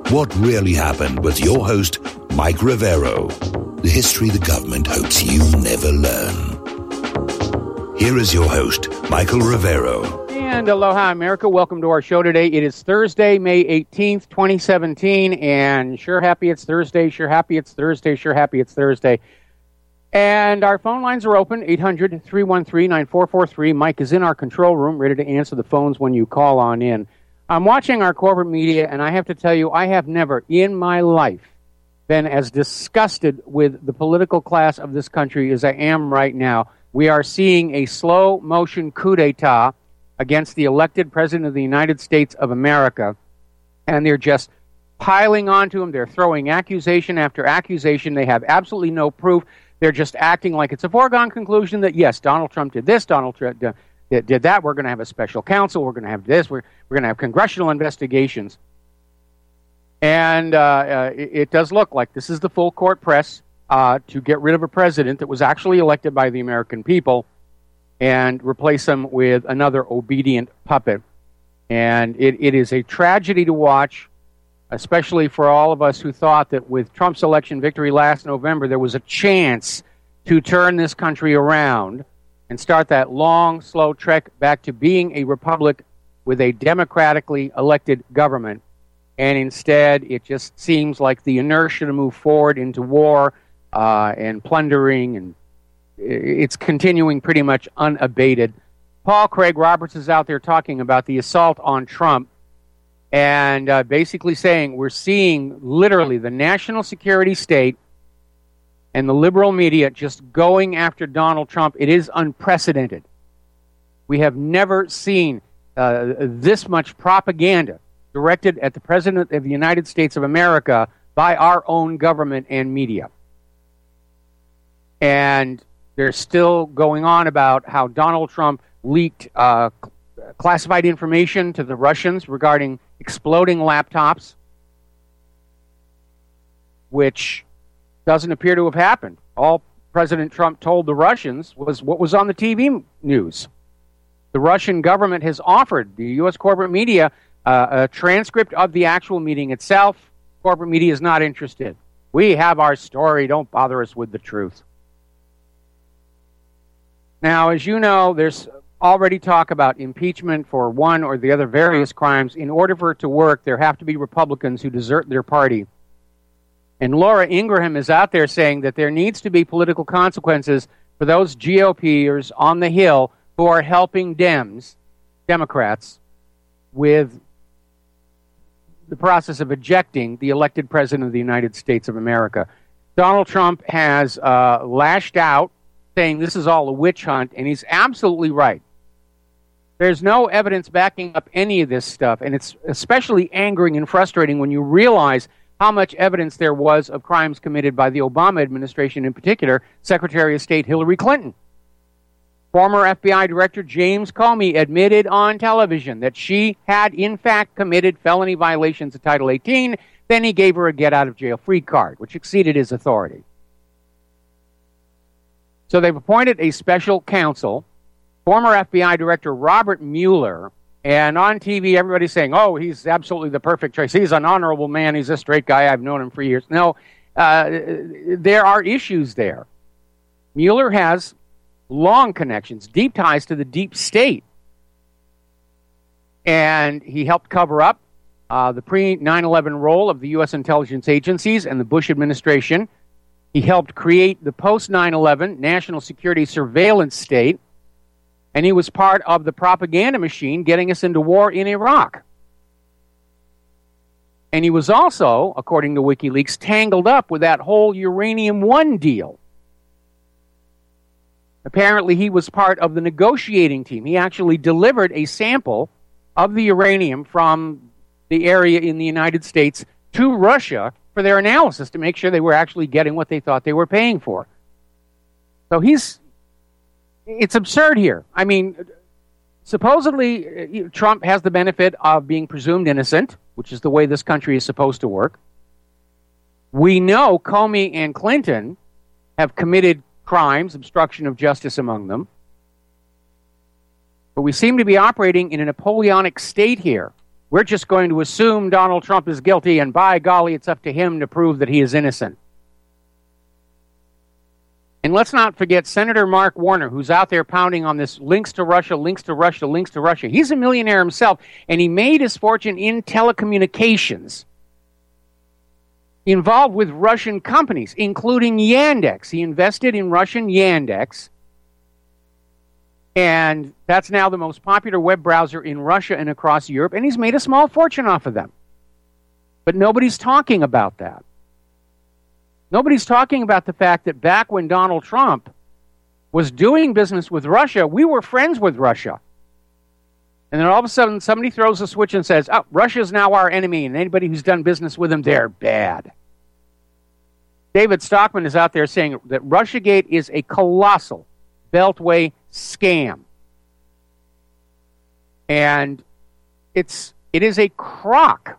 What Really Happened with your host, Mike Rivero. The history the government hopes you never learn. Here is your host, Michael Rivero. And aloha, America. Welcome to our show today. It is Thursday, May 18th, 2017, and sure happy it's Thursday, sure happy it's Thursday, sure happy it's Thursday. And our phone lines are open, 800-313-9443. Mike is in our control room, ready to answer the phones when you call on in. I'm watching our corporate media, and I have to tell you, I have never in my life been as disgusted with the political class of this country as I am right now. We are seeing a slow-motion coup d'etat against the elected president of the United States of America, and they're just piling onto him. They're throwing accusation after accusation. They have absolutely no proof. They're just acting like it's a foregone conclusion that, yes, Donald Trump did this, Donald Trump did that. We're going to have a special counsel. We're going to have this. We're going to have congressional investigations. And it does look like this is the full court press to get rid of a president that was actually elected by the American people and replace him with another obedient puppet. And it is a tragedy to watch, especially for all of us who thought that with Trump's election victory last November, there was a chance to turn this country around and start that long, slow trek back to being a republic with a democratically elected government. And instead, it just seems like the inertia to move forward into war and plundering, and it's continuing pretty much unabated. Paul Craig Roberts is out there talking about the assault on Trump and basically saying we're seeing literally the national security state and the liberal media just going after Donald Trump. It is unprecedented. We have never seen this much propaganda directed at the President of the United States of America by our own government and media. And they're still going on about how Donald Trump leaked classified information to the Russians regarding exploding laptops, which doesn't appear to have happened. All President Trump told the Russians was what was on the TV news. The Russian government has offered the U.S. corporate media a transcript of the actual meeting itself. Corporate media is not interested. We have our story. Don't bother us with the truth. Now, as you know, there's already talk about impeachment for one or the other various crimes. In order for it to work, there have to be Republicans who desert their party. And Laura Ingraham is out there saying that there needs to be political consequences for those GOPers on the Hill who are helping Democrats, with the process of ejecting the elected president of the United States of America. Donald Trump has lashed out, saying this is all a witch hunt, and he's absolutely right. There's no evidence backing up any of this stuff, and it's especially angering and frustrating when you realize how much evidence there was of crimes committed by the Obama administration, in particular, Secretary of State Hillary Clinton. Former FBI Director James Comey admitted on television that she had, in fact, committed felony violations of Title 18. Then he gave her a get-out-of-jail-free card, which exceeded his authority. So they've appointed a special counsel, former FBI Director Robert Mueller, and on TV everybody's saying, oh, he's absolutely the perfect choice. He's an honorable man. He's a straight guy. I've known him for years. No, there are issues there. Mueller has long connections, deep ties to the deep state. And he helped cover up the pre-9/11 role of the U.S. intelligence agencies and the Bush administration. He helped create the post-9/11 national security surveillance state. And he was part of the propaganda machine getting us into war in Iraq. And he was also, according to WikiLeaks, tangled up with that whole Uranium One deal. Apparently, he was part of the negotiating team. He actually delivered a sample of the uranium from the area in the United States to Russia for their analysis to make sure they were actually getting what they thought they were paying for. So it's absurd here. I mean, supposedly Trump has the benefit of being presumed innocent, which is the way this country is supposed to work. We know Comey and Clinton have committed crimes, obstruction of justice among them. But we seem to be operating in a Napoleonic state here. we're just going to assume Donald Trump is guilty, and by golly, it's up to him to prove that he is innocent. And let's not forget Senator Mark Warner, who's out there pounding on this links to Russia, links to Russia, links to Russia. He's a millionaire himself, and he made his fortune in telecommunications, involved with Russian companies, including Yandex. He invested in Russian Yandex, and that's now the most popular web browser in Russia and across Europe, and he's made a small fortune off of them. But nobody's talking about that. Nobody's talking about the fact that back when Donald Trump was doing business with Russia, we were friends with Russia. And then all of a sudden, somebody throws a switch and says, oh, Russia's now our enemy, and anybody who's done business with them, they're bad. David Stockman is out there saying that Russiagate is a colossal Beltway scam. And it is a crock.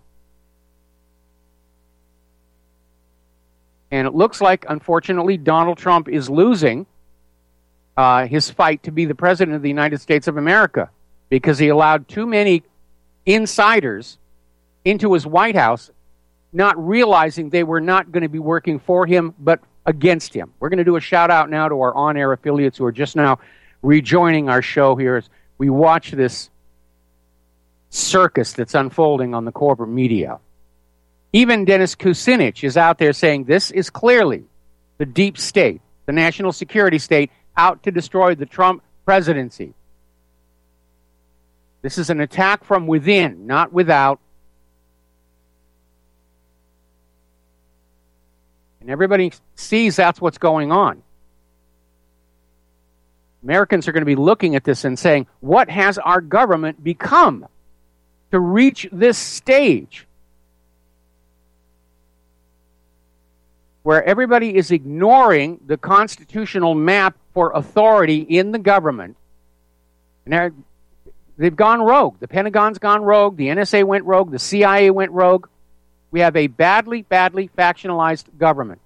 And it looks like, unfortunately, Donald Trump is losing his fight to be the president of the United States of America because he allowed too many insiders into his White House, not realizing they were not going to be working for him, but against him. We're going to do a shout-out now to our on-air affiliates who are just now rejoining our show here as we watch this circus that's unfolding on the corporate media. Even Dennis Kucinich is out there saying this is clearly the deep state, the national security state, out to destroy the Trump presidency. This is an attack from within, not without. And everybody sees that's what's going on. Americans are going to be looking at this and saying, what has our government become to reach this stage where everybody is ignoring the constitutional map for authority in the government? And they've gone rogue. The Pentagon's gone rogue. The NSA went rogue. The CIA went rogue. We have a badly, badly factionalized government.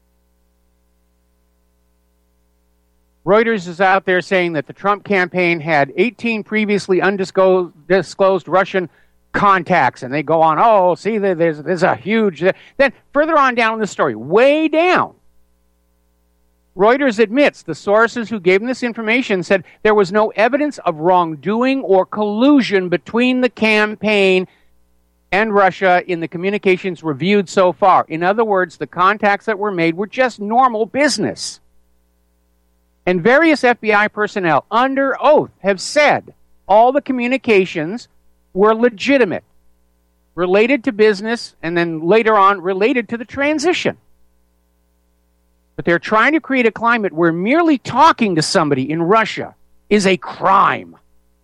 Reuters is out there saying that the Trump campaign had 18 previously undisclosed Russian contacts, and they go on, oh, see, there's a huge... Then further on down in the story, way down, Reuters admits the sources who gave them this information said there was no evidence of wrongdoing or collusion between the campaign and Russia in the communications reviewed so far. In other words, the contacts that were made were just normal business. And various FBI personnel under oath have said all the communications were legitimate, related to business, and then later on related to the transition. But they're trying to create a climate where merely talking to somebody in Russia is a crime.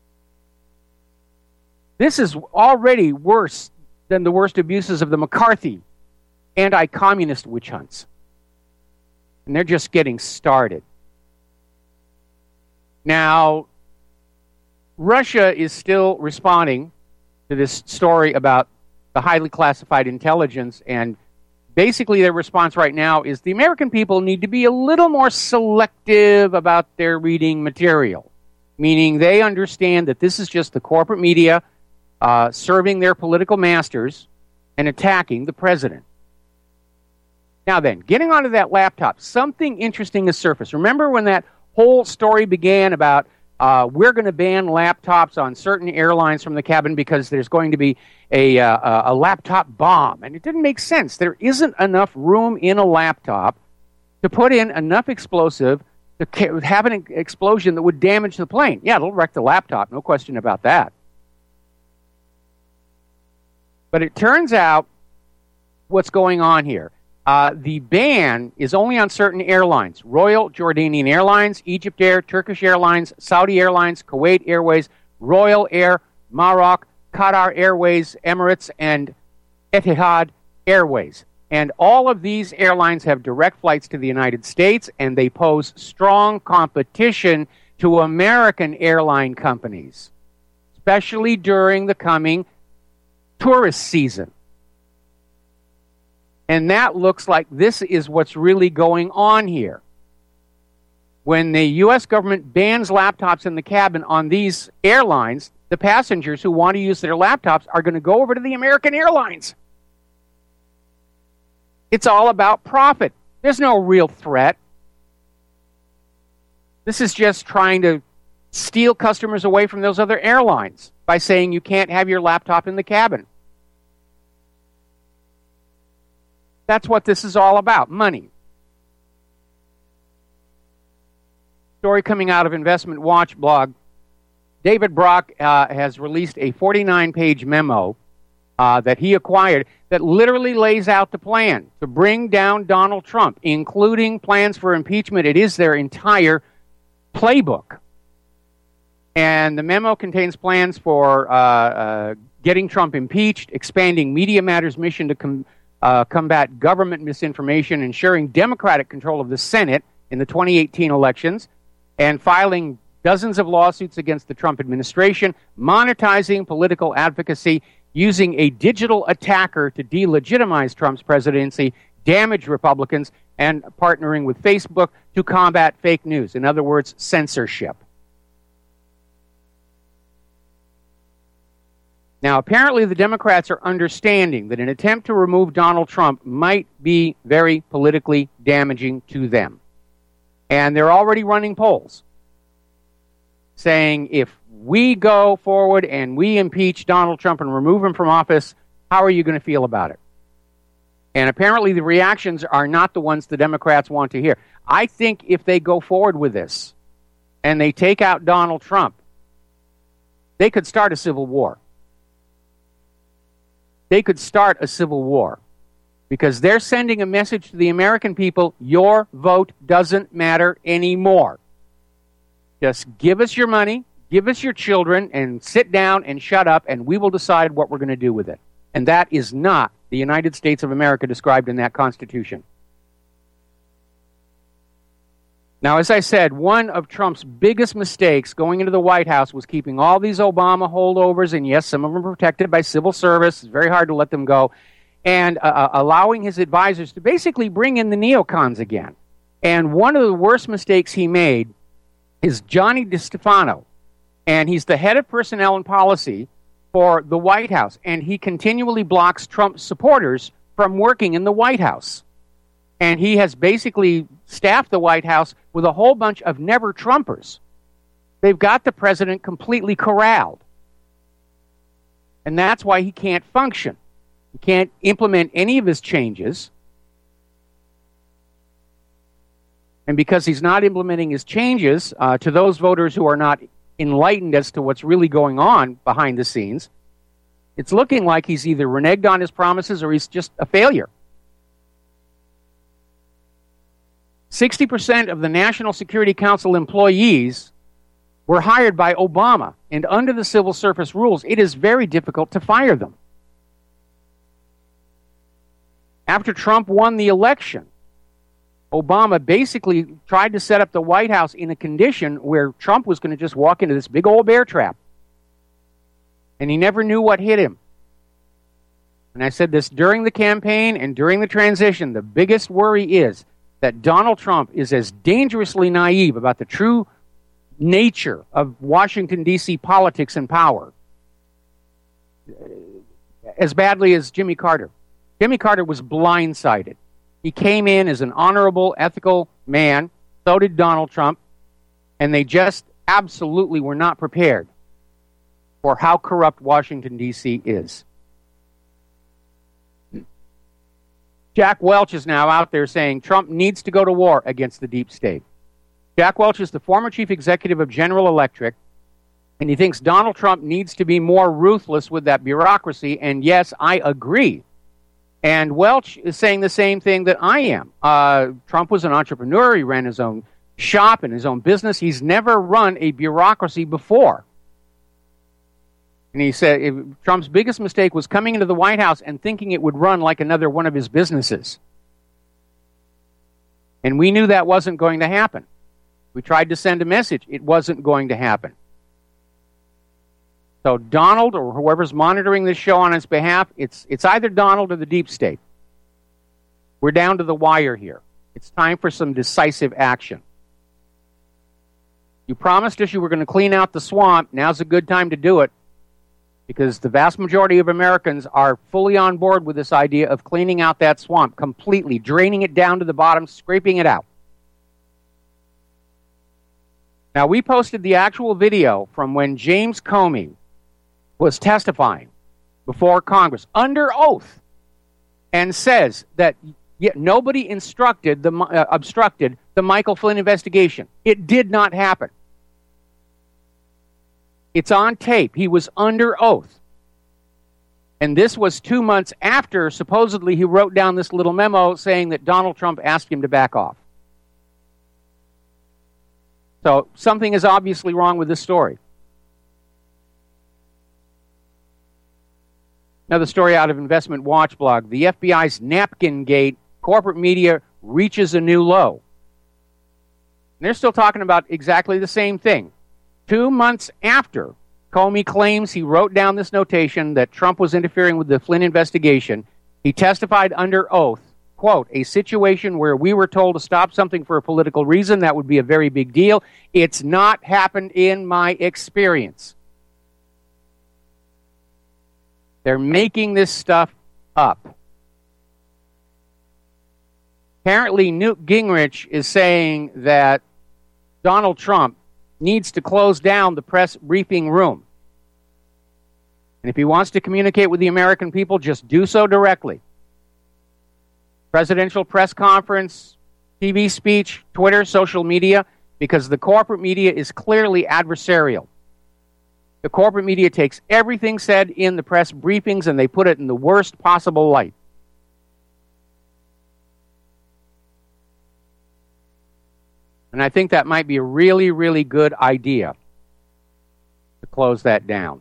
This is already worse than the worst abuses of the McCarthy anti-communist witch hunts. And they're just getting started. Now, Russia is still responding to this story about the highly classified intelligence, and basically their response right now is the American people need to be a little more selective about their reading material, meaning they understand that this is just the corporate media serving their political masters and attacking the president. Now then, getting onto that laptop, something interesting has surfaced. Remember when that whole story began about we're going to ban laptops on certain airlines from the cabin because there's going to be a laptop bomb. And it didn't make sense. There isn't enough room in a laptop to put in enough explosive to have an explosion that would damage the plane. Yeah, it'll wreck the laptop, no question about that. But it turns out what's going on here. The ban is only on certain airlines: Royal Jordanian Airlines, Egypt Air, Turkish Airlines, Saudi Airlines, Kuwait Airways, Royal Air, Maroc, Qatar Airways, Emirates, and Etihad Airways. And all of these airlines have direct flights to the United States, and they pose strong competition to American airline companies, especially during the coming tourist season. And that looks like this is what's really going on here. When the U.S. government bans laptops in the cabin on these airlines, the passengers who want to use their laptops are going to go over to the American Airlines. It's all about profit. There's no real threat. This is just trying to steal customers away from those other airlines by saying you can't have your laptop in the cabin. That's what this is all about, money. Story coming out of Investment Watch blog. David Brock has released a 49-page memo that he acquired that literally lays out the plan to bring down Donald Trump, including plans for impeachment. It is their entire playbook. And the memo contains plans for getting Trump impeached, expanding Media Matters' mission to combat government misinformation, ensuring Democratic control of the Senate in the 2018 elections, and filing dozens of lawsuits against the Trump administration, monetizing political advocacy, using a digital attacker to delegitimize Trump's presidency, damage Republicans, and partnering with Facebook to combat fake news. In other words, censorship. Now, apparently the Democrats are understanding that an attempt to remove Donald Trump might be very politically damaging to them. And they're already running polls saying, if we go forward and we impeach Donald Trump and remove him from office, how are you going to feel about it? And apparently the reactions are not the ones the Democrats want to hear. I think if they go forward with this and they take out Donald Trump, they could start a civil war. They could start a civil war because they're sending a message to the American people, your vote doesn't matter anymore. Just give us your money, give us your children, and sit down and shut up, and we will decide what we're going to do with it. And that is not the United States of America described in that Constitution. Now, as I said, one of Trump's biggest mistakes going into the White House was keeping all these Obama holdovers, and yes, some of them are protected by civil service. It's very hard to let them go, and allowing his advisors to basically bring in the neocons again. And one of the worst mistakes he made is Johnny DeStefano, and he's the head of personnel and policy for the White House, and he continually blocks Trump supporters from working in the White House. And he has basically staffed the White House with a whole bunch of never-Trumpers. They've got the president completely corralled. And that's why he can't function. He can't implement any of his changes. And because he's not implementing his changes, to those voters who are not enlightened as to what's really going on behind the scenes, it's looking like he's either reneged on his promises or he's just a failure. 60% of the National Security Council employees were hired by Obama, and under the civil service rules, it is very difficult to fire them. After Trump won the election, Obama basically tried to set up the White House in a condition where Trump was going to just walk into this big old bear trap. And he never knew what hit him. And I said this during the campaign and during the transition. The biggest worry is that Donald Trump is as dangerously naive about the true nature of Washington, D.C. politics and power as badly as Jimmy Carter. Jimmy Carter was blindsided. He came in as an honorable, ethical man. So did Donald Trump. And they just absolutely were not prepared for how corrupt Washington, D.C. is. Jack Welch is now out there saying Trump needs to go to war against the deep state. Jack Welch is the former chief executive of General Electric, and he thinks Donald Trump needs to be more ruthless with that bureaucracy. And yes, I agree. And Welch is saying the same thing that I am. Trump was an entrepreneur. He ran his own shop and his own business. He's never run a bureaucracy before. And he said Trump's biggest mistake was coming into the White House and thinking it would run like another one of his businesses. And we knew that wasn't going to happen. We tried to send a message. It wasn't going to happen. So Donald, or whoever's monitoring this show on his behalf, it's either Donald or the deep state. We're down to the wire here. It's time for some decisive action. You promised us you were going to clean out the swamp. Now's a good time to do it, because the vast majority of Americans are fully on board with this idea of cleaning out that swamp completely, draining it down to the bottom, scraping it out. Now, we posted the actual video from when James Comey was testifying before Congress under oath and says that nobody obstructed the Michael Flynn investigation. It did not happen. It's on tape. He was under oath. And this was 2 months after, supposedly, he wrote down this little memo saying that Donald Trump asked him to back off. So something is obviously wrong with this story. Another story out of Investment Watch blog. The FBI's Napkin Gate, corporate media reaches a new low. And they're still talking about exactly the same thing. 2 months after Comey claims he wrote down this notation that Trump was interfering with the Flynn investigation, he testified under oath, quote, a situation where we were told to stop something for a political reason, that would be a very big deal. It's not happened in my experience. They're making this stuff up. Apparently, Newt Gingrich is saying that Donald Trump needs to close down the press briefing room. And if he wants to communicate with the American people, just do so directly. Presidential press conference, TV speech, Twitter, social media, because the corporate media is clearly adversarial. The corporate media takes everything said in the press briefings and they put it in the worst possible light. And I think that might be a really, really good idea to close that down.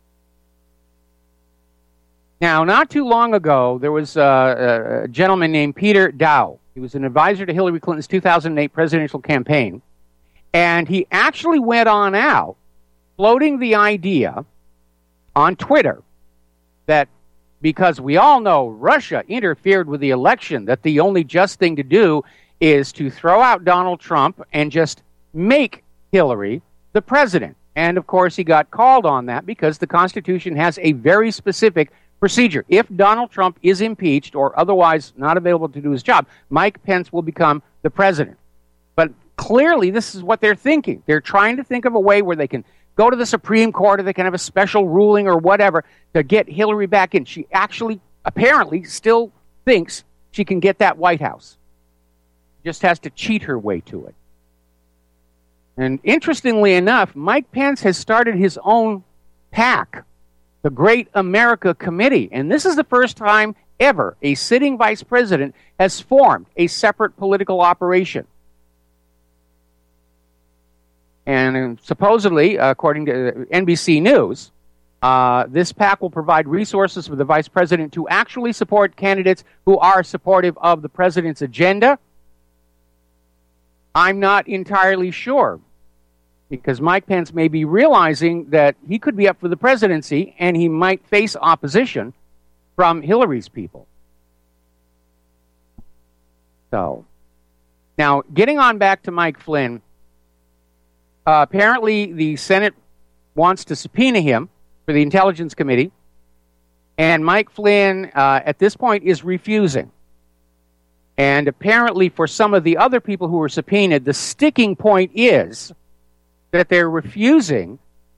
Now, not too long ago, there was a gentleman named Peter Dow. He was an advisor to Hillary Clinton's 2008 presidential campaign. And he actually went on out floating the idea on Twitter that because we all know Russia interfered with the election, that the only just thing to do is to throw out Donald Trump and just make Hillary the president. And, of course, he got called on that because the Constitution has a very specific procedure. If Donald Trump is impeached or otherwise not available to do his job, Mike Pence will become the president. But clearly, this is what they're thinking. They're trying to think of a way where they can go to the Supreme Court or they can have a special ruling or whatever to get Hillary back in. She actually, apparently, still thinks she can get that White House. Just has to cheat her way to it. And interestingly enough, Mike Pence has started his own PAC, the Great America Committee. And this is the first time ever a sitting vice president has formed a separate political operation. And supposedly, according to NBC News, this PAC will provide resources for the vice president to actually support candidates who are supportive of the president's agenda. I'm not entirely sure, because Mike Pence may be realizing that he could be up for the presidency and he might face opposition from Hillary's people. So, now, getting on back to Mike Flynn, apparently the Senate wants to subpoena him for the Intelligence Committee, and Mike Flynn, at this point, is refusing. And apparently for some of the other people who were subpoenaed, the sticking point is that they're refusing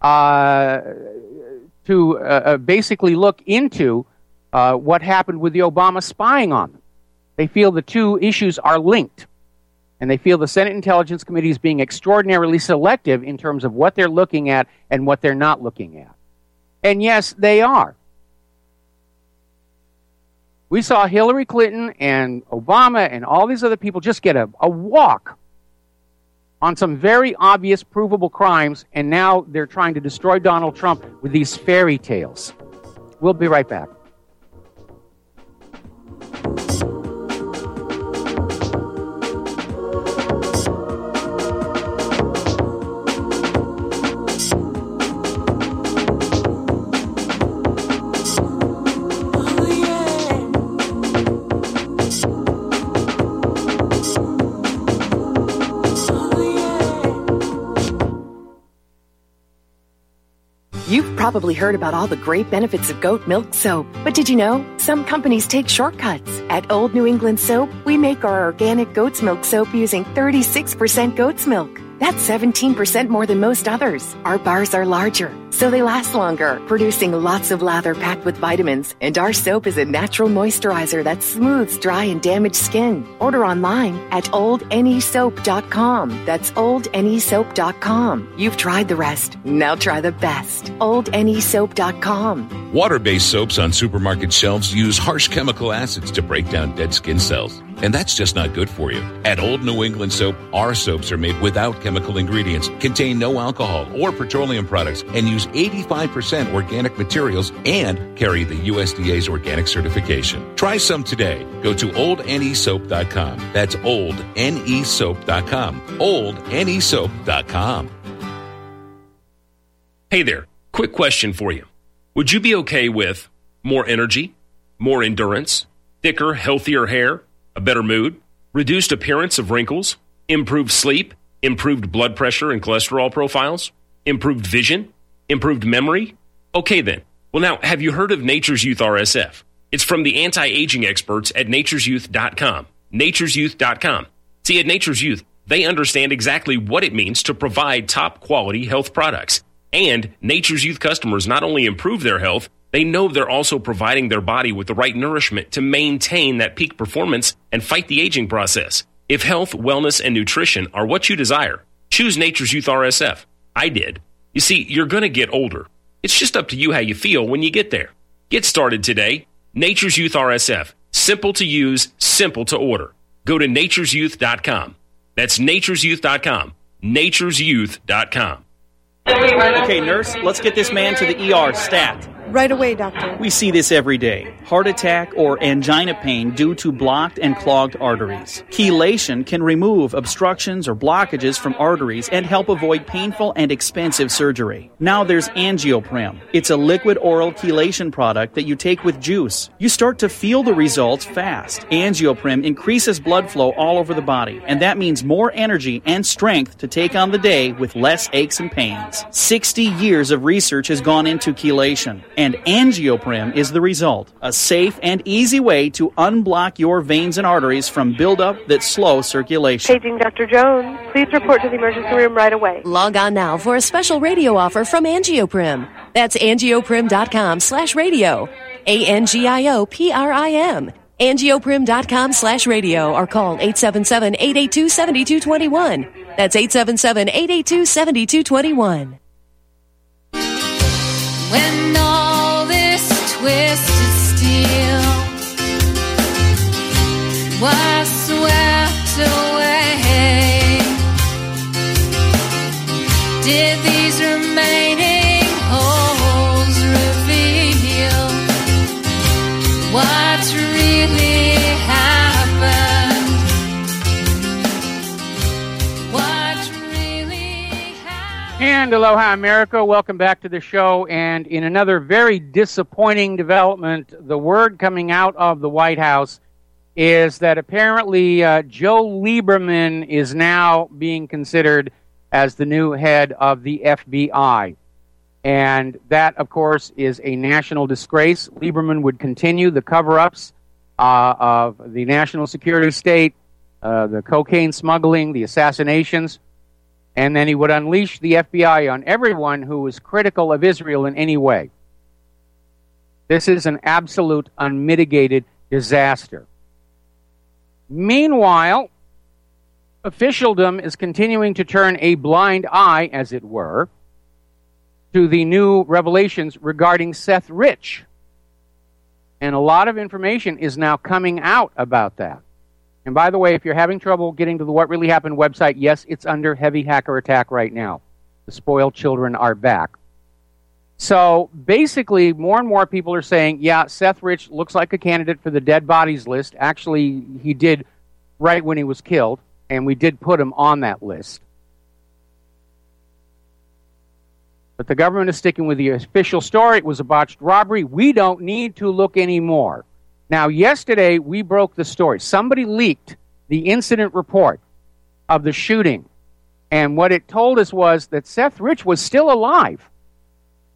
to basically look into what happened with the Obama spying on them. They feel the two issues are linked. And they feel the Senate Intelligence Committee is being extraordinarily selective in terms of what they're looking at and what they're not looking at. And yes, they are. We saw Hillary Clinton and Obama and all these other people just get a walk on some very obvious, provable crimes, and now they're trying to destroy Donald Trump with these fairy tales. We'll be right back. probably heard about all the great benefits of goat milk soap. But did you know some companies take shortcuts? At Old New England Soap, we make our organic goat's milk soap using 36% goat's milk. That's 17% more than most others. Our bars are larger, so they last longer, producing lots of lather packed with vitamins. And our soap is a natural moisturizer that smooths dry and damaged skin. Order online at oldnesoap.com. That's oldnesoap.com. You've tried the rest. Now try the best. oldnesoap.com. Water-based soaps on supermarket shelves use harsh chemical acids to break down dead skin cells. And that's just not good for you. At Old New England Soap, our soaps are made without chemical ingredients, contain no alcohol or petroleum products, and use 85% organic materials and carry the USDA's organic certification. Try some today. Go to oldnesoap.com. That's oldnesoap.com. oldnesoap.com. Hey there. Quick question for you. Would you be okay with more energy, more endurance, thicker, healthier hair, a better mood, reduced appearance of wrinkles, improved sleep, improved blood pressure and cholesterol profiles, improved vision, improved memory? Okay then. Well now, have you heard of Nature's Youth RSF? It's from the anti-aging experts at nature'syouth.com. nature'syouth.com. See, at Nature's Youth, they understand exactly what it means to provide top quality health products. And Nature's Youth customers not only improve their health, they know they're also providing their body with the right nourishment to maintain that peak performance and fight the aging process. If health, wellness, and nutrition are what you desire, choose Nature's Youth RSF. I did. You see, you're going to get older. It's just up to you how you feel when you get there. Get started today. Nature's Youth RSF. Simple to use, simple to order. Go to nature'syouth.com. That's nature'syouth.com. nature'syouth.com. Okay, nurse, let's get this man to the ER stat. Right away, doctor. We see this every day. Heart attack or angina pain due to blocked and clogged arteries. Chelation can remove obstructions or blockages from arteries and help avoid painful and expensive surgery. Now there's Angioprim. It's a liquid oral chelation product that you take with juice. You start to feel the results fast. Angioprim increases blood flow all over the body, and that means more energy and strength to take on the day with less aches and pains. 60 years of research has gone into chelation, and Angioprim is the result. A safe and easy way to unblock your veins and arteries from buildup that slow circulation. Paging Dr. Jones. Please report to the emergency room right away. Log on now for a special radio offer from Angioprim. That's angioprim.com/radio. ANGIOPRIM. Angioprim.com/radio or call 877-882-7221. That's 877-882-7221. When all this twisted steel was swept away, did these remaining holes reveal what really happened? What really happened? And aloha, America. Welcome back to the show. And in another very disappointing development, the word coming out of the White House is that apparently Joe Lieberman is now being considered as the new head of the FBI. And that, of course, is a national disgrace. Lieberman would continue the cover-ups of the national security state, the cocaine smuggling, the assassinations, and then he would unleash the FBI on everyone who was critical of Israel in any way. This is an absolute unmitigated disaster. Meanwhile, officialdom is continuing to turn a blind eye, as it were, to the new revelations regarding Seth Rich. And a lot of information is now coming out about that. And by the way, if you're having trouble getting to the What Really Happened website, yes, it's under heavy hacker attack right now. The spoiled children are back. So basically, more and more people are saying, yeah, Seth Rich looks like a candidate for the dead bodies list. Actually, he did right when he was killed, and we did put him on that list. But the government is sticking with the official story. It was a botched robbery. We don't need to look anymore. Now, yesterday, we broke the story. Somebody leaked the incident report of the shooting. And what it told us was that Seth Rich was still alive.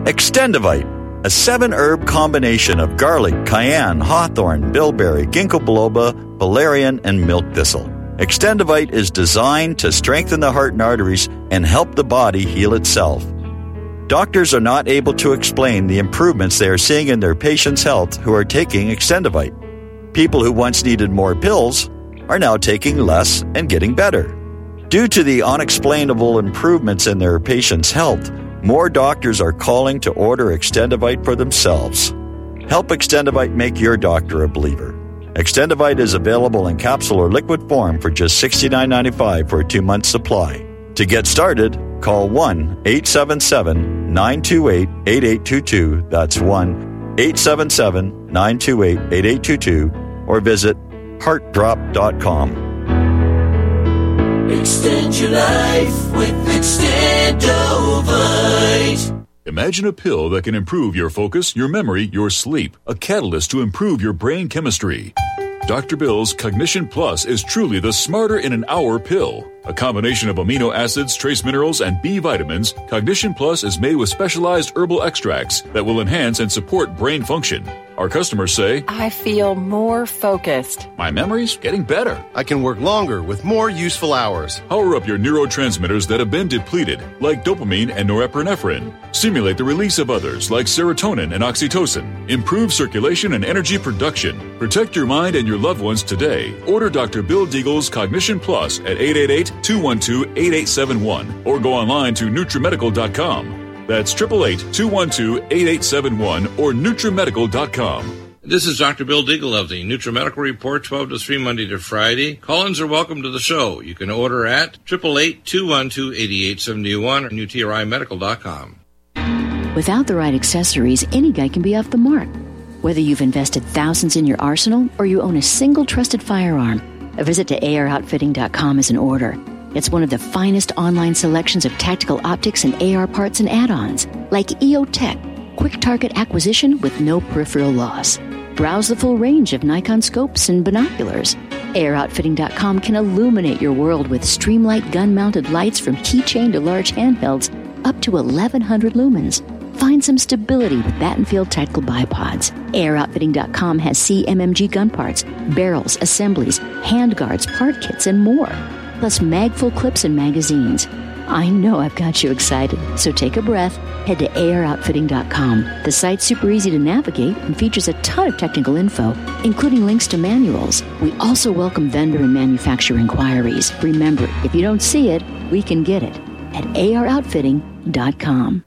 Extendivite, a 7-herb combination of garlic, cayenne, hawthorn, bilberry, ginkgo biloba, valerian, and milk thistle. Extendivite is designed to strengthen the heart and arteries and help the body heal itself. Doctors are not able to explain the improvements they are seeing in their patients' health who are taking Extendivite. People who once needed more pills are now taking less and getting better. Due to the unexplainable improvements in their patients' health, more doctors are calling to order Extendivite for themselves. Help Extendivite make your doctor a believer. Extendivite is available in capsule or liquid form for just $69.95 for a 2-month supply. To get started, call 1-877-928-8822. That's 1-877-928-8822. Or visit heartdrop.com. Extend your life with Extendovite. Imagine a pill that can improve your focus, your memory, your sleep. A catalyst to improve your brain chemistry. Dr. Bill's Cognition Plus is truly the smarter in an hour pill. A combination of amino acids, trace minerals, and B vitamins, Cognition Plus is made with specialized herbal extracts that will enhance and support brain function. Our customers say, I feel more focused. My memory's getting better. I can work longer with more useful hours. Power up your neurotransmitters that have been depleted, like dopamine and norepinephrine. Stimulate the release of others, like serotonin and oxytocin. Improve circulation and energy production. Protect your mind and your loved ones today. Order Dr. Bill Deagle's Cognition Plus at 888-212-8871 or go online to NutriMedical.com. That's 888-212-8871 or NutriMedical.com. This is Dr. Bill Deagle of the NutriMedical Report, 12 to 3, Monday to Friday. Call-ins are welcome to the show. You can order at 888-212-8871 or NutriMedical.com. Without the right accessories, any guy can be off the mark. Whether you've invested thousands in your arsenal or you own a single trusted firearm, a visit to AROutfitting.com is in order. It's one of the finest online selections of tactical optics and AR parts and add-ons, like EOTech, quick target acquisition with no peripheral loss. Browse the full range of Nikon scopes and binoculars. AROutfitting.com can illuminate your world with Streamlight gun-mounted lights from keychain to large handhelds up to 1,100 lumens. Find some stability with Battenfield tactical bipods. AirOutfitting.com has CMMG gun parts, barrels, assemblies, handguards, part kits, and more. Plus mag-full clips and magazines. I know I've got you excited, so take a breath. Head to AirOutfitting.com. The site's super easy to navigate and features a ton of technical info, including links to manuals. We also welcome vendor and manufacturer inquiries. Remember, if you don't see it, we can get it at AirOutfitting.com.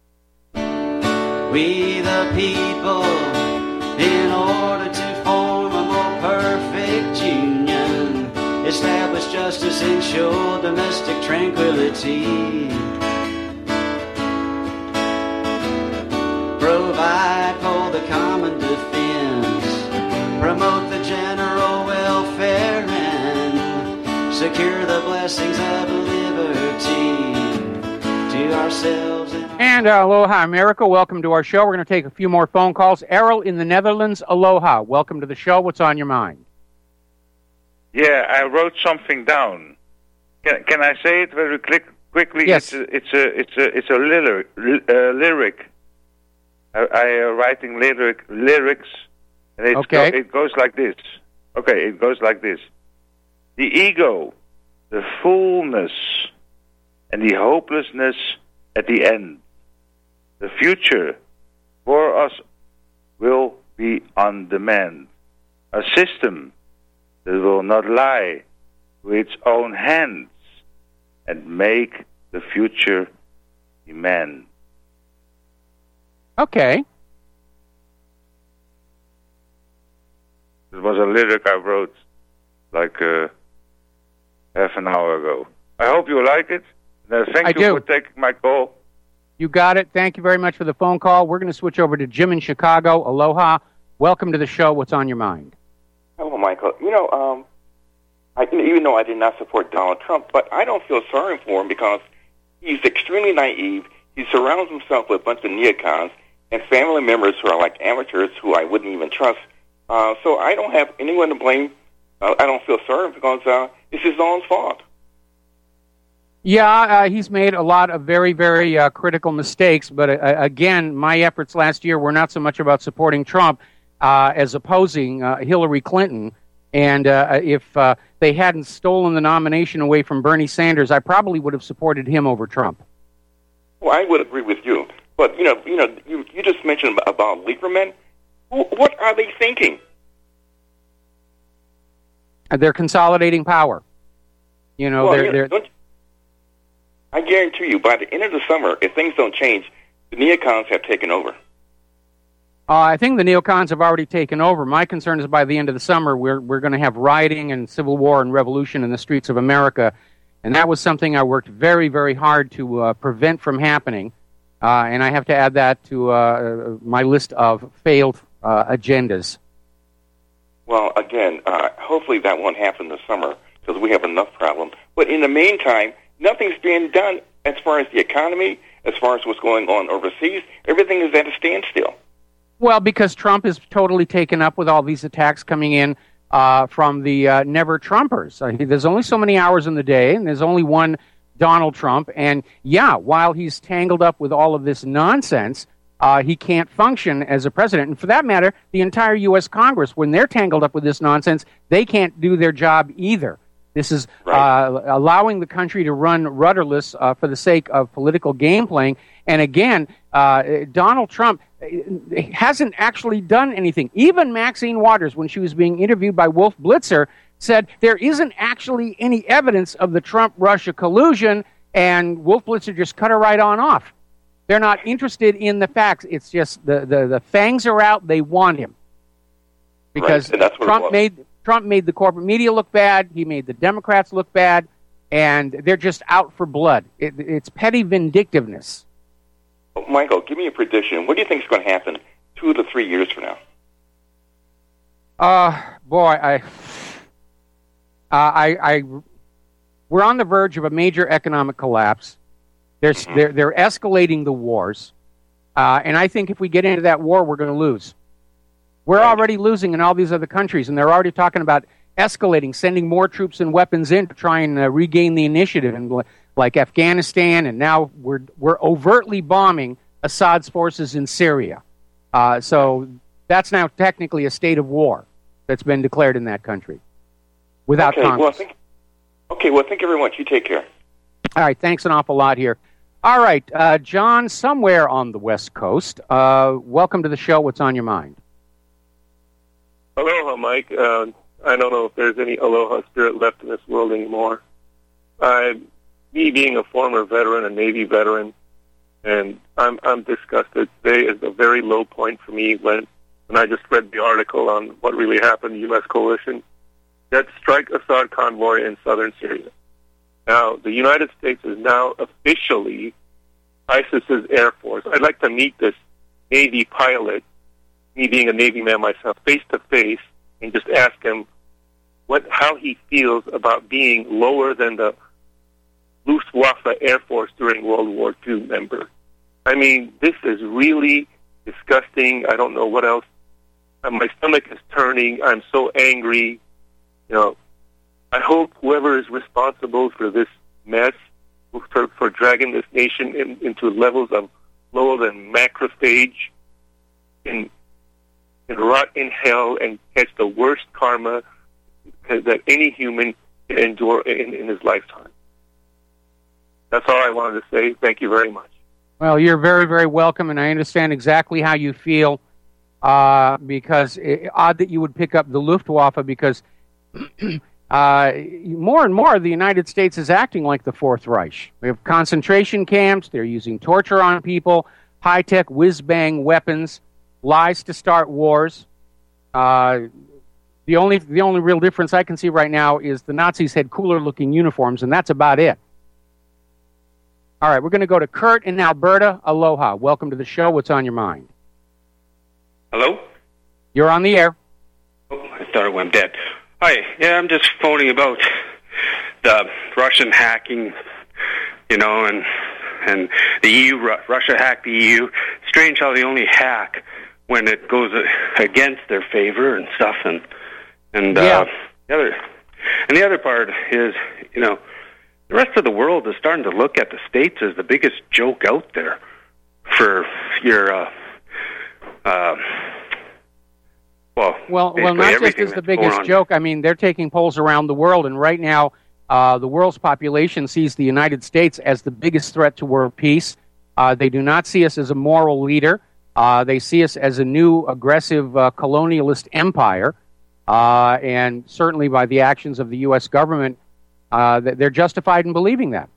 We the people, in order to form a more perfect union, establish justice, ensure domestic tranquility, provide for the common defense, promote the general welfare, and secure the blessings of liberty to ourselves and aloha, America. Welcome to our show. We're going to take a few more phone calls. Errol in the Netherlands, aloha. Welcome to the show. What's on your mind? Yeah, I wrote something down. Can I say it very quickly? Yes. It's a lyric. I writing lyrics, and it goes like this. Okay, it goes like this: the ego, the fullness, and the hopelessness at the end. The future for us will be on demand. A system that will not lie to its own hands and make the future demand. Okay. It was a lyric I wrote like half an hour ago. I hope you like it. Thank you for taking my call. You got it. Thank you very much for the phone call. We're going to switch over to Jim in Chicago. Aloha. Welcome to the show. What's on your mind? Hello, Michael. Even though I did not support Donald Trump, but I don't feel sorry for him because he's extremely naive. He surrounds himself with a bunch of neocons and family members who are like amateurs who I wouldn't even trust. So I don't have anyone to blame. I don't feel sorry because it's his own fault. Yeah, he's made a lot of very, very critical mistakes. But again, my efforts last year were not so much about supporting Trump as opposing Hillary Clinton. And if they hadn't stolen the nomination away from Bernie Sanders, I probably would have supported him over Trump. Well, I would agree with you. But, you just mentioned about Lieberman. What are they thinking? They're consolidating power. I guarantee you, by the end of the summer, if things don't change, the neocons have taken over. I think the neocons have already taken over. My concern is by the end of the summer, we're going to have rioting and civil war and revolution in the streets of America. And that was something I worked very, very hard to prevent from happening. And I have to add that to my list of failed agendas. Well, again, hopefully that won't happen this summer because we have enough problem. But in the meantime, nothing's being done as far as the economy, as far as what's going on overseas. Everything is at a standstill. Well, because Trump is totally taken up with all these attacks coming in from the never-Trumpers. There's only so many hours in the day, and there's only one Donald Trump. And, yeah, while he's tangled up with all of this nonsense, he can't function as a president. And for that matter, the entire U.S. Congress, when they're tangled up with this nonsense, they can't do their job either. This is allowing the country to run rudderless for the sake of political game playing. And again, Donald Trump hasn't actually done anything. Even Maxine Waters, when she was being interviewed by Wolf Blitzer, said there isn't actually any evidence of the Trump-Russia collusion, and Wolf Blitzer just cut her right on off. They're not interested in the facts. It's just the fangs are out. They want him. Because Trump made the corporate media look bad. He made the Democrats look bad. And they're just out for blood. It's petty vindictiveness. Michael, give me a prediction. What do you think is going to happen 2 to 3 years from now? We're on the verge of a major economic collapse. They're escalating the wars. And I think if we get into that war, we're going to lose. We're already losing in all these other countries, and they're already talking about escalating, sending more troops and weapons in to try and regain the initiative, in, like Afghanistan, and now we're overtly bombing Assad's forces in Syria. So that's now technically a state of war that's been declared in that country without Congress. Well, thank you very much. You take care. All right, thanks an awful lot here. All right, John, somewhere on the West Coast, welcome to the show. What's on your mind? Aloha, Mike. I don't know if there's any aloha spirit left in this world anymore. Me being a former veteran, a Navy veteran, and I'm disgusted. Today is a very low point for me when I just read the article on what really happened to the U.S. coalition that strike Assad convoy in southern Syria. Now, the United States is now officially ISIS's air force. I'd like to meet this Navy pilot, me being a Navy man myself, face to face, and just ask him how he feels about being lower than the Luftwaffe Air Force during World War II member. I mean, this is really disgusting. I don't know what else. My stomach is turning. I'm so angry. I hope whoever is responsible for this mess, for dragging this nation into levels of lower than macrophage, can rot in hell and catch the worst karma that any human can endure in his lifetime. That's all I wanted to say. Thank you very much. Well, you're very, very welcome, and I understand exactly how you feel, because odd that you would pick up the Luftwaffe, because more and more the United States is acting like the Fourth Reich. We have concentration camps. They're using torture on people, high-tech whiz-bang weapons, lies to start wars. The only real difference I can see right now is the Nazis had cooler-looking uniforms, and that's about it. All right, we're going to go to Kurt in Alberta. Aloha. Welcome to the show. What's on your mind? Hello? You're on the air. Oh, I thought it went dead. Hi. Yeah, I'm just phoning about the Russian hacking, and the EU. Russia hacked the EU. Strange how they only hack when it goes against their favor and stuff. And the other part is, the rest of the world is starting to look at the States as the biggest joke out there for your, well, not just as the biggest joke. I mean, they're taking polls around the world, and right now, the world's population sees the United States as the biggest threat to world peace. They do not see us as a moral leader. They see us as a new, aggressive colonialist empire, and certainly by the actions of the U.S. government, they're justified in believing that.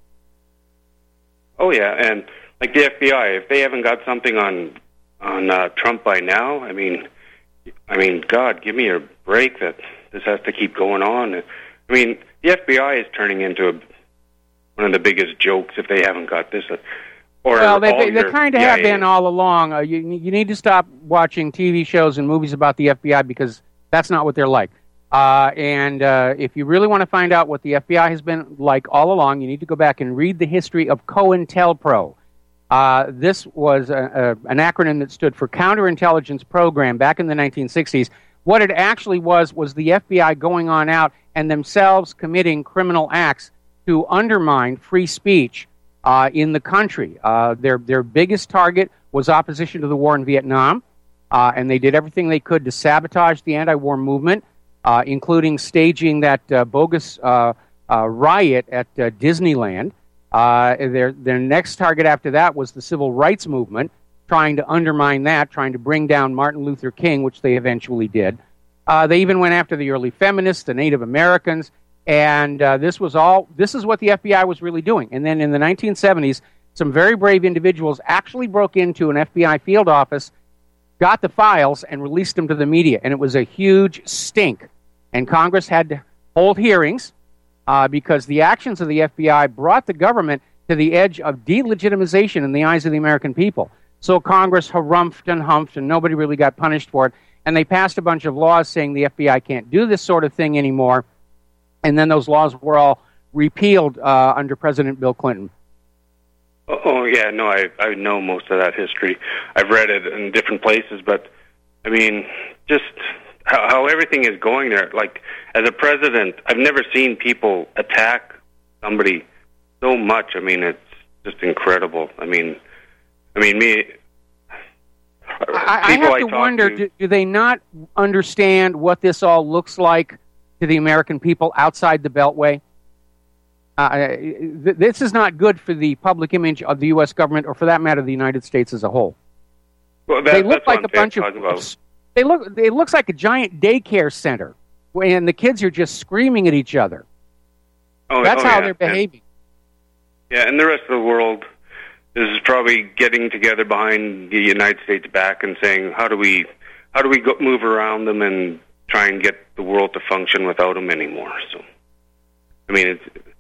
Oh, yeah, and like the FBI, if they haven't got something on Trump by now, I mean, God, give me a break that this has to keep going on. I mean, the FBI is turning into one of the biggest jokes if they haven't got this. Well, they kind of have been all along. You need to stop watching TV shows and movies about the FBI because that's not what they're like. And if you really want to find out what the FBI has been like all along, you need to go back and read the history of COINTELPRO. This was an acronym that stood for Counterintelligence Program back in the 1960s. What it actually was the FBI going on out and themselves committing criminal acts to undermine free speech in the country. Their biggest target was opposition to the war in Vietnam, and they did everything they could to sabotage the anti-war movement, including staging that bogus riot at Disneyland. Their next target after that was the civil rights movement, trying to undermine that, trying to bring down Martin Luther King, which they eventually did. They even went after the early feminists, the Native Americans, and this is what the FBI was really doing. And then in the 1970s, some very brave individuals actually broke into an FBI field office, got the files, and released them to the media. And it was a huge stink. And Congress had to hold hearings because the actions of the FBI brought the government to the edge of delegitimization in the eyes of the American people. So Congress harumphed and humphed, and nobody really got punished for it. And they passed a bunch of laws saying the FBI can't do this sort of thing anymore. And then those laws were all repealed under President Bill Clinton. Oh, yeah, no, I know most of that history. I've read it in different places, but, I mean, just how everything is going there. Like, as a president, I've never seen people attack somebody so much. I mean, it's just incredible. I have to wonder, do they not understand what this all looks like to the American people outside the Beltway? This is not good for the public image of the U.S. government, or for that matter, the United States as a whole. Well, they look like a bunch of... It looks like a giant daycare center, and the kids are just screaming at each other. That's how they're behaving. And the rest of the world is probably getting together behind the United States back and saying, how do we move around them and try and get the world to function without them anymore? So, the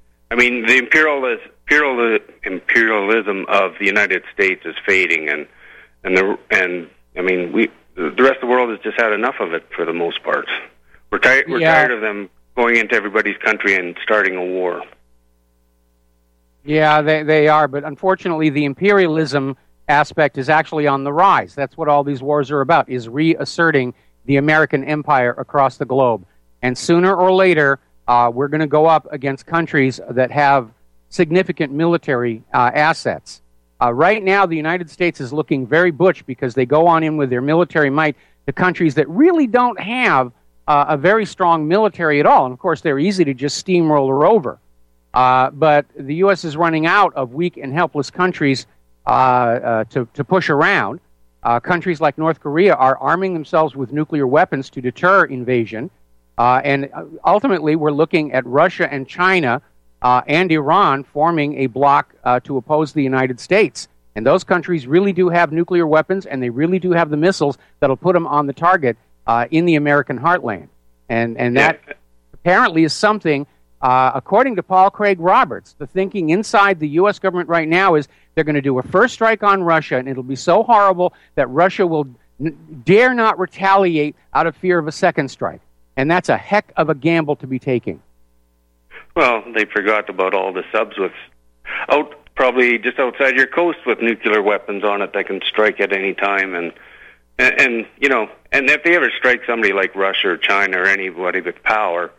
imperialism of the United States is fading, and the rest of the world has just had enough of it for the most part. We're tired of them going into everybody's country and starting a war. Yeah, they are, but unfortunately the imperialism aspect is actually on the rise. That's what all these wars are about, is reasserting the American empire across the globe. And sooner or later, we're going to go up against countries that have significant military assets. Right now, the United States is looking very butch because they go on in with their military might to countries that really don't have a very strong military at all. And, of course, they're easy to just steamroller over. But the U.S. is running out of weak and helpless countries to push around. Countries like North Korea are arming themselves with nuclear weapons to deter invasion. And ultimately, we're looking at Russia and China and Iran forming a bloc to oppose the United States. And those countries really do have nuclear weapons, and they really do have the missiles that'll put them on the target in the American heartland. And that apparently is something, according to Paul Craig Roberts, the thinking inside the U.S. government right now is they're going to do a first strike on Russia, and it'll be so horrible that Russia will dare not retaliate out of fear of a second strike. And that's a heck of a gamble to be taking. Well, they forgot about all the subs probably just outside your coast with nuclear weapons on it that can strike at any time. And if they ever strike somebody like Russia or China or anybody with power,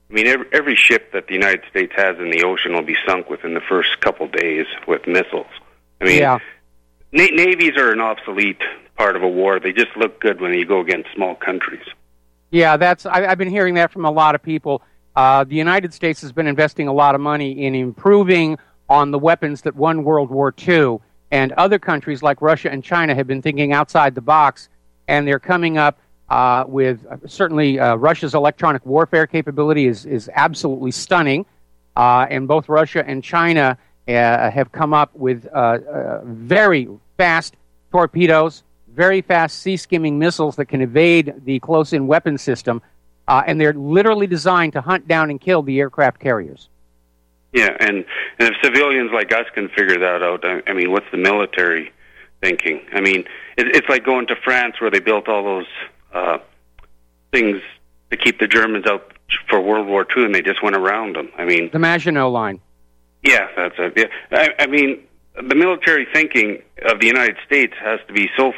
I mean, every ship that the United States has in the ocean will be sunk within the first couple days with missiles. I mean, navies are an obsolete part of a war. They just look good when you go against small countries. Yeah, I've been hearing that from a lot of people. The United States has been investing a lot of money in improving on the weapons that won World War II, and other countries like Russia and China have been thinking outside the box, and they're coming up with certainly Russia's electronic warfare capability is absolutely stunning, and both Russia and China have come up with very fast torpedoes, very fast sea-skimming missiles that can evade the close-in weapon system, and they're literally designed to hunt down and kill the aircraft carriers. Yeah, and if civilians like us can figure that out, I mean, what's the military thinking? I mean, it's like going to France where they built all those things to keep the Germans out for World War II, and they just went around them. I mean, the Maginot Line. Yeah, that's it. Yeah. I mean, the military thinking of the United States has to be so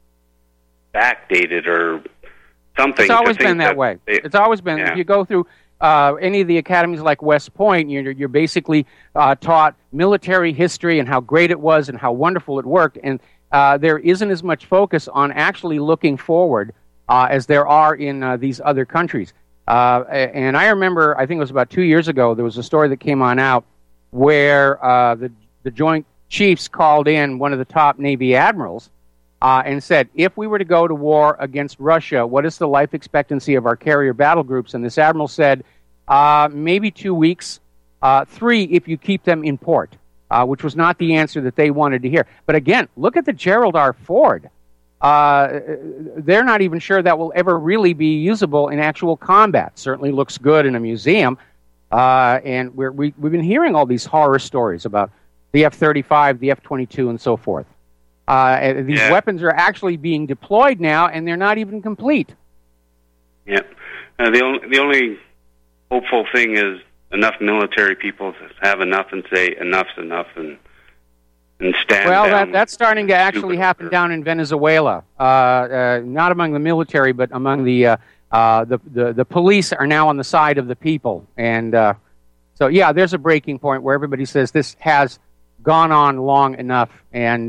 backdated or something. It's always been that way. It's always been. Yeah. If you go through any of the academies like West Point, you're basically taught military history and how great it was and how wonderful it worked, and there isn't as much focus on actually looking forward as there are in these other countries. And I remember, I think it was about 2 years ago, there was a story that came on out where the Joint Chiefs called in one of the top Navy admirals and said, if we were to go to war against Russia, what is the life expectancy of our carrier battle groups? And this admiral said, maybe 2 weeks, 3 if you keep them in port, which was not the answer that they wanted to hear. But again, look at the Gerald R. Ford. They're not even sure that will ever really be usable in actual combat. Certainly looks good in a museum. And we've been hearing all these horror stories about the F-35, the F-22, and so forth. These weapons are actually being deployed now, and they're not even complete. Yeah. The only hopeful thing is enough military people to have enough and say enough's enough and stand down. Well, that's starting to actually happen down in Venezuela. Not among the military, but among the police are now on the side of the people. And so, yeah, there's a breaking point where everybody says this has gone on long enough. And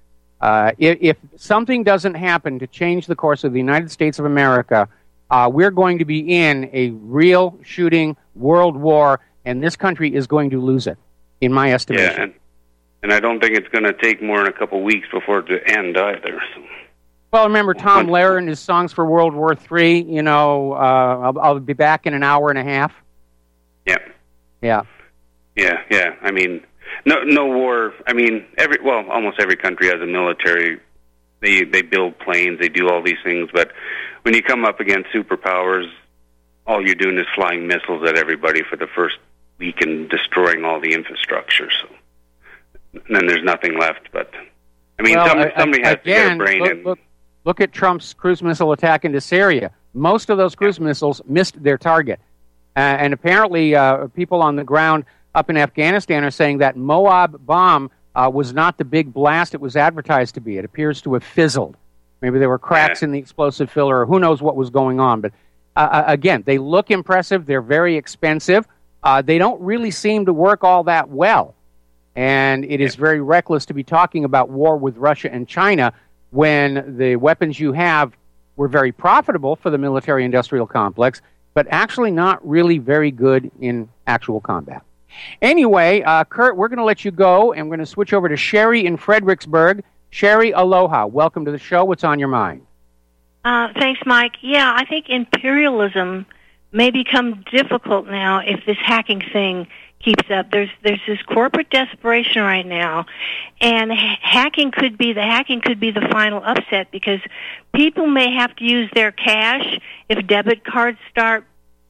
if something doesn't happen to change the course of the United States of America, we're going to be in a real shooting world war, and this country is going to lose it, in my estimation. Yeah, and I don't think it's going to take more than a couple weeks before it to end either. So. Well, remember Tom Lehrer and his songs for World War III, you know, I'll be back in an hour and a half. Yeah. Yeah. Yeah, yeah. I mean, no war. I mean, almost every country has a military. They build planes, they do all these things, but when you come up against superpowers, all you're doing is flying missiles at everybody for the first week and destroying all the infrastructure. So and then there's nothing left. But I mean, somebody has to get a brain. Look at Trump's cruise missile attack into Syria. Most of those cruise missiles missed their target, and apparently people on the ground up in Afghanistan are saying that Moab bomb was not the big blast it was advertised to be. It appears to have fizzled. Maybe there were cracks in the explosive filler, or who knows what was going on. But again, they look impressive. They're very expensive. They don't really seem to work all that well. And it is very reckless to be talking about war with Russia and China when the weapons you have were very profitable for the military-industrial complex, but actually not really very good in actual combat. Anyway, Kurt, we're going to let you go, and we're going to switch over to Sherry in Fredericksburg. Sherry, aloha. Welcome to the show. What's on your mind? Thanks, Mike. Yeah, I think imperialism may become difficult now if this hacking thing keeps up. There's this corporate desperation right now, and hacking could be the final upset, because people may have to use their cash if debit cards start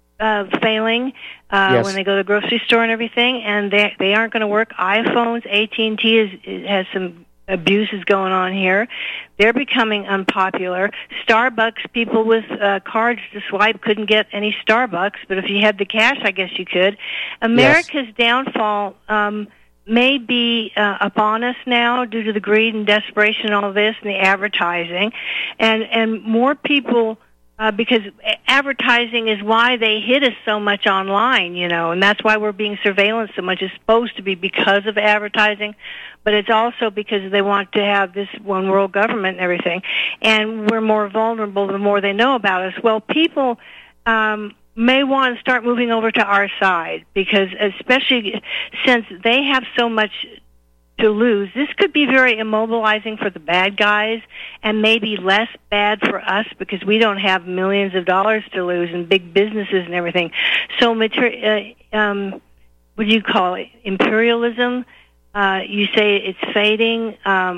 failing when they go to the grocery store and everything, and they aren't going to work. iPhones, AT&T has some abuses going on here. They're becoming unpopular. Starbucks, people with cards to swipe couldn't get any Starbucks, but if you had the cash, I guess you could. America's downfall may be upon us now due to the greed and desperation and all of this and the advertising, and more people because advertising is why they hit us so much online, and that's why we're being surveillanced so much. It's supposed to be because of advertising, but it's also because they want to have this one world government and everything, and we're more vulnerable the more they know about us. Well, people may want to start moving over to our side, because especially since they have so much to lose, this could be very immobilizing for the bad guys and maybe less bad for us because we don't have millions of dollars to lose and big businesses and everything. So what do you call it? Imperialism? You say it's fading.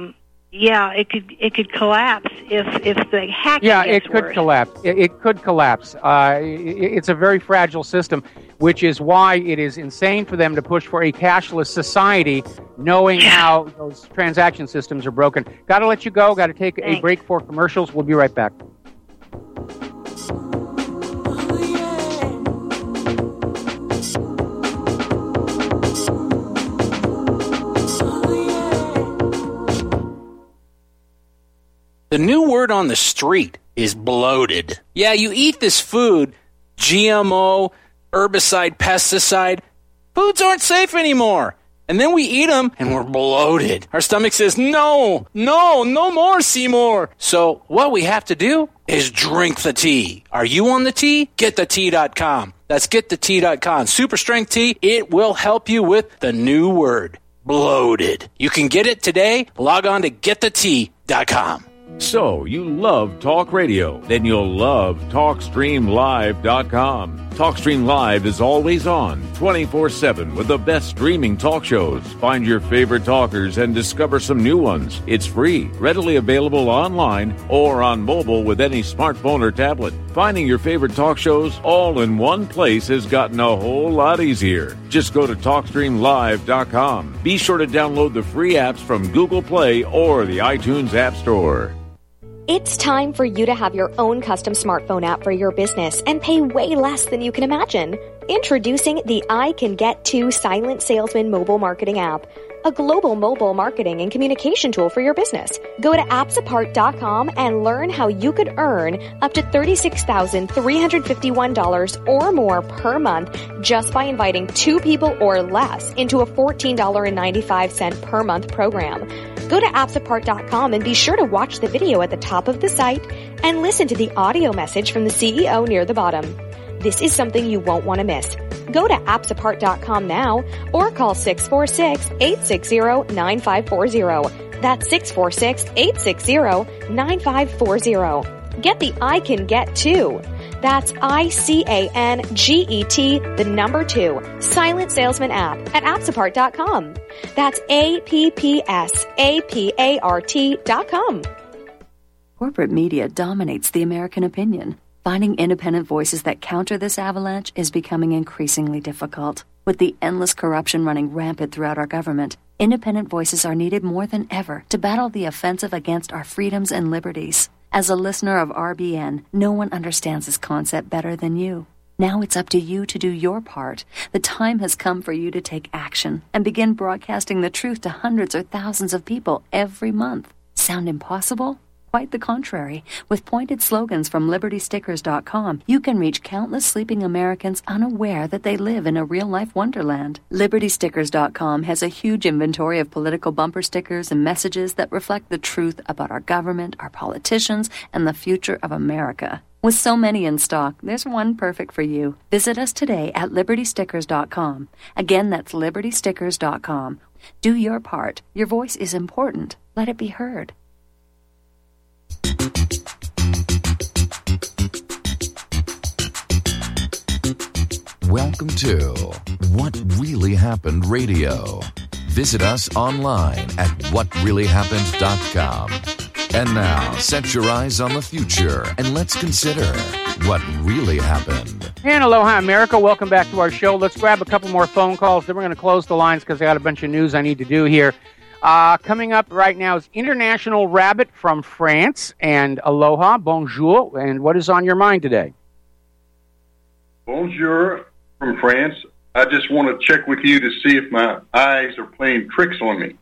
It could collapse if the hacking gets worse. It could collapse. It's a very fragile system, which is why it is insane for them to push for a cashless society, knowing how those transaction systems are broken. Got to let you go. Got to take a break for commercials. We'll be right back. The new word on the street is bloated. Yeah, you eat this food, GMO, herbicide, pesticide. Foods aren't safe anymore. And then we eat them and we're bloated. Our stomach says, no more, Seymour. So what we have to do is drink the tea. Are you on the tea? GetTheTea.com. That's GetTheTea.com. Super strength tea. It will help you with the new word, bloated. You can get it today. Log on to GetTheTea.com. So, you love talk radio? Then you'll love TalkStreamLive.com. TalkStream Live is always on, 24/7, with the best streaming talk shows. Find your favorite talkers and discover some new ones. It's free, readily available online or on mobile with any smartphone or tablet. Finding your favorite talk shows all in one place has gotten a whole lot easier. Just go to TalkStreamLive.com. Be sure to download the free apps from Google Play or the iTunes App Store. It's time for you to have your own custom smartphone app for your business and pay way less than you can imagine. Introducing the I Can Get To Silent Salesman mobile marketing app, a global mobile marketing and communication tool for your business. Go to appsapart.com and learn how you could earn up to $36,351 or more per month just by inviting 2 people or less into a $14.95 per month program. Go to appsapart.com and be sure to watch the video at the top of the site and listen to the audio message from the CEO near the bottom. This is something you won't want to miss. Go to appsapart.com now or call 646-860-9540. That's 646-860-9540. Get the I Can Get To. That's ICANGET, the number 2, Silent Salesman app at appsapart.com. That's APPSAPART.com. Corporate media dominates the American opinion. Finding independent voices that counter this avalanche is becoming increasingly difficult. With the endless corruption running rampant throughout our government, independent voices are needed more than ever to battle the offensive against our freedoms and liberties. As a listener of RBN, no one understands this concept better than you. Now it's up to you to do your part. The time has come for you to take action and begin broadcasting the truth to hundreds or thousands of people every month. Sound impossible? Quite the contrary. With pointed slogans from LibertyStickers.com, you can reach countless sleeping Americans unaware that they live in a real-life wonderland. LibertyStickers.com has a huge inventory of political bumper stickers and messages that reflect the truth about our government, our politicians, and the future of America. With so many in stock, there's one perfect for you. Visit us today at LibertyStickers.com. Again, that's LibertyStickers.com. Do your part. Your voice is important. Let it be heard. Welcome to What Really Happened Radio. Visit us online at whatreallyhappened.com. And now, set your eyes on the future and let's consider what really happened. And aloha, America. Welcome back to our show. Let's grab a couple more phone calls. Then we're going to close the lines because I got a bunch of news I need to do here. Coming up right now is International Rabbit from France. And aloha, bonjour. And what is on your mind today? Bonjour from France. I just want to check with you to see if my eyes are playing tricks on me.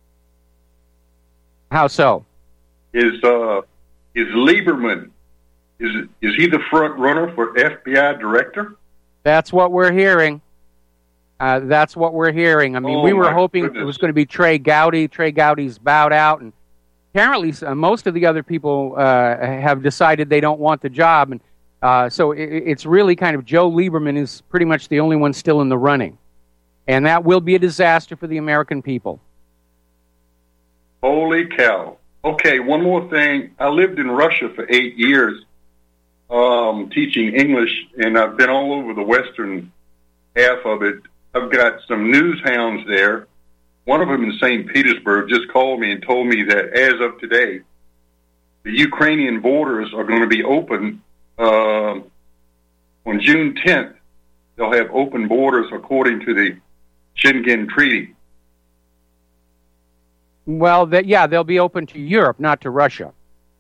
How so? Is Lieberman Is he the front runner for FBI director? That's what we're hearing. I mean, we were hoping it was going to be Trey Gowdy. Trey Gowdy's bowed out, and apparently most of the other people have decided they don't want the job. And so it's really kind of Joe Lieberman is pretty much the only one still in the running. And that will be a disaster for the American people. Holy cow. Okay, one more thing. I lived in Russia for 8 years teaching English, and I've been all over the western half of it. I've got some news hounds there. One of them in St. Petersburg just called me and told me that as of today, the Ukrainian borders are going to be open on June 10th. They'll have open borders according to the Schengen Treaty. Well, they'll be open to Europe, not to Russia.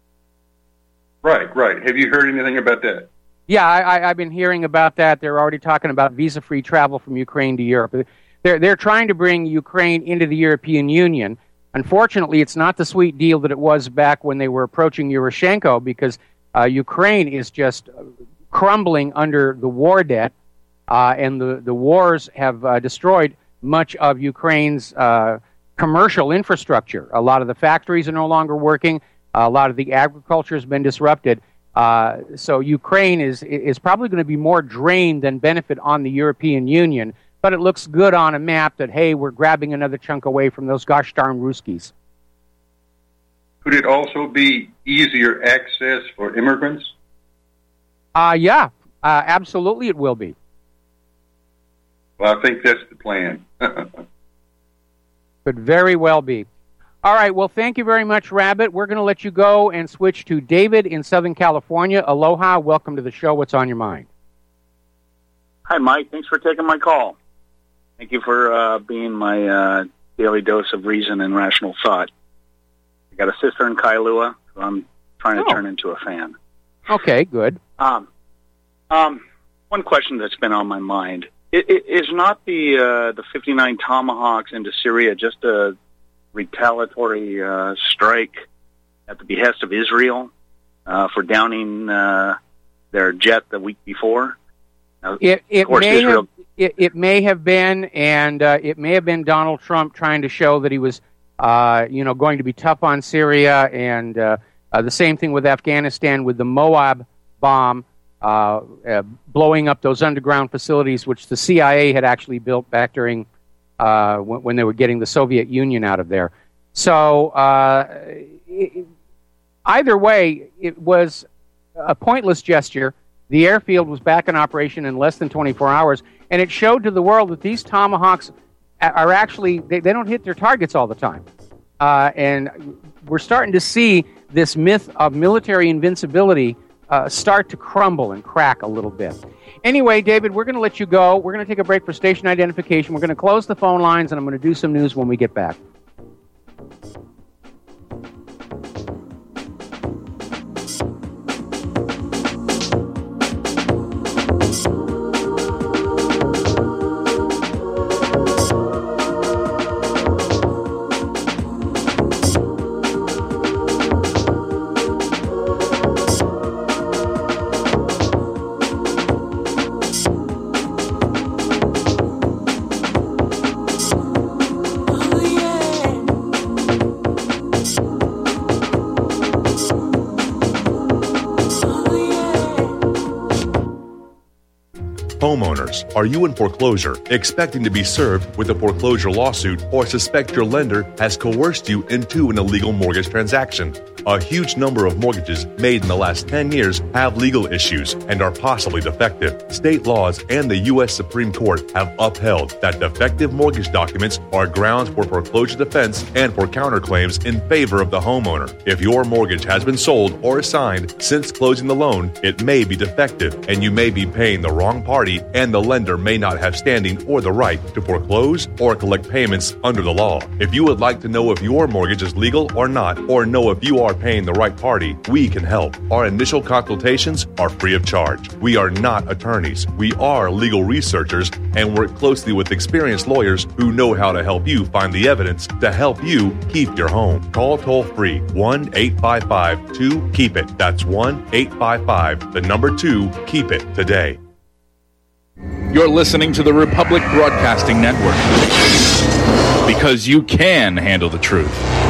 Right. Have you heard anything about that? Yeah, I've been hearing about that. They're already talking about visa-free travel from Ukraine to Europe. They're trying to bring Ukraine into the European Union. Unfortunately, it's not the sweet deal that it was back when they were approaching Yushchenko, because Ukraine is just crumbling under the war debt, and the wars have destroyed much of Ukraine's commercial infrastructure. A lot of the factories are no longer working. A lot of the agriculture has been disrupted. So Ukraine is probably going to be more drained than benefit on the European Union, but it looks good on a map that, hey, we're grabbing another chunk away from those gosh darn Ruskies. Could it also be easier access for immigrants? Yeah, absolutely it will be. Well, I think that's the plan. Could very well be. All right, well, thank you very much, Rabbit. We're going to let you go and switch to David in Southern California. Aloha, welcome to the show. What's on your mind? Hi, Mike. Thanks for taking my call. Thank you for being my daily dose of reason and rational thought. I got a sister in Kailua who I'm trying to turn into a fan. Okay, good. One question that's been on my mind. Is not the 59 Tomahawks into Syria just a retaliatory strike at the behest of Israel for downing their jet the week before? Now, it may have been, and it may have been Donald Trump trying to show that he was, going to be tough on Syria, and the same thing with Afghanistan with the Moab bomb blowing up those underground facilities, which the CIA had actually built back during when they were getting the Soviet Union out of there. So either way, it was a pointless gesture. The airfield was back in operation in less than 24 hours, and it showed to the world that these Tomahawks are actually, they don't hit their targets all the time. And we're starting to see this myth of military invincibility start to crumble and crack a little bit. Anyway, David, we're going to let you go. We're going to take a break for station identification. We're going to close the phone lines, and I'm going to do some news when we get back. Homeowners, are you in foreclosure, expecting to be served with a foreclosure lawsuit, or suspect your lender has coerced you into an illegal mortgage transaction? A huge number of mortgages made in the last 10 years have legal issues and are possibly defective. State laws and the U.S. Supreme Court have upheld that defective mortgage documents are grounds for foreclosure defense and for counterclaims in favor of the homeowner. If your mortgage has been sold or assigned since closing the loan, it may be defective and you may be paying the wrong party, and the lender may not have standing or the right to foreclose or collect payments under the law. If you would like to know if your mortgage is legal or not, or know if you are are paying the right party, we can help. Our initial consultations are free of charge. We are not attorneys. We are legal researchers and work closely with experienced lawyers who know how to help you find the evidence to help you keep your home. Call toll-free 1-855-2-KEEP-IT. That's 1-855-2-KEEP-IT today. You're listening to the Republic Broadcasting Network, because you can handle the truth.